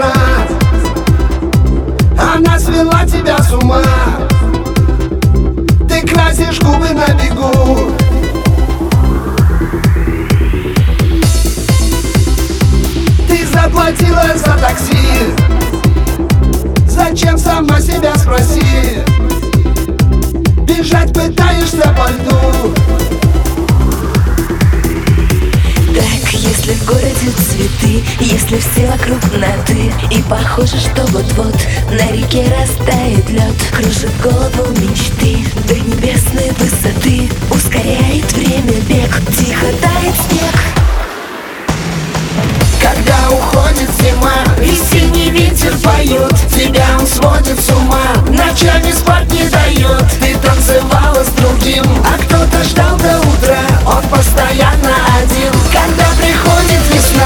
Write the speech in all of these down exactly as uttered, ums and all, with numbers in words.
весна. Она свела тебя с ума. Ты красишь губы на бегу. Ты заплатила за такси. Зачем, сама себя спроси. Бежать пытаешься по льду. Так, если в городе цветы, если все вокруг на «ты», и похоже, что вот-вот на реке растает лед, кружит голову мечты до небесной высоты, ускоряет время бег, тихо тает снег. Когда уходит зима и синий ветер поет, тебя он сводит с ума, ночами спать не дает. Ты танцевала с другим, а кто-то ждал до утра, он постоянно один. Когда приходит весна,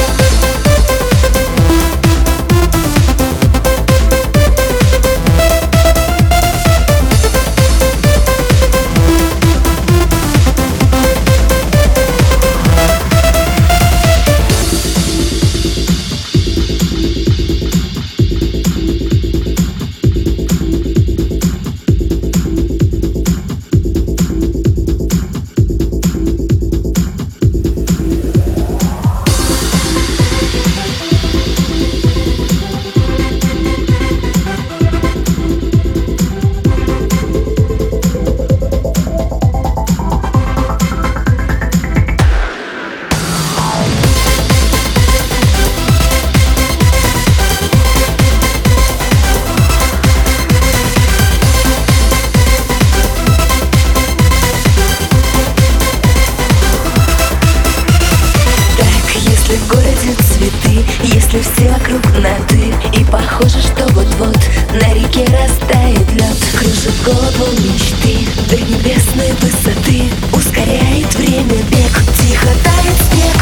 В городе цветы, если все вокруг на «ты», и похоже, что вот-вот на реке растает лед, кружит голову мечты до небесной высоты, ускоряет время бег, тихо тает снег.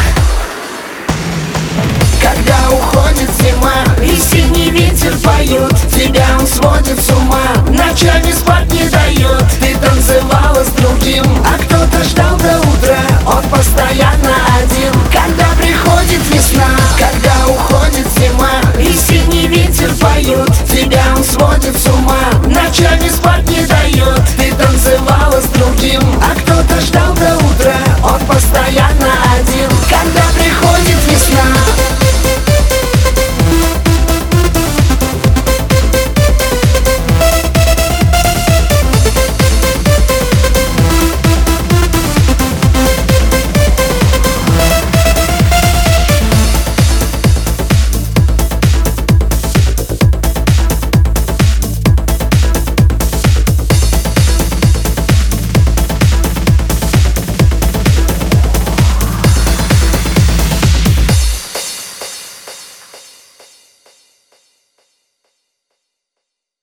когда уходит зима и синий ветер поет, тебя он сводит с ума.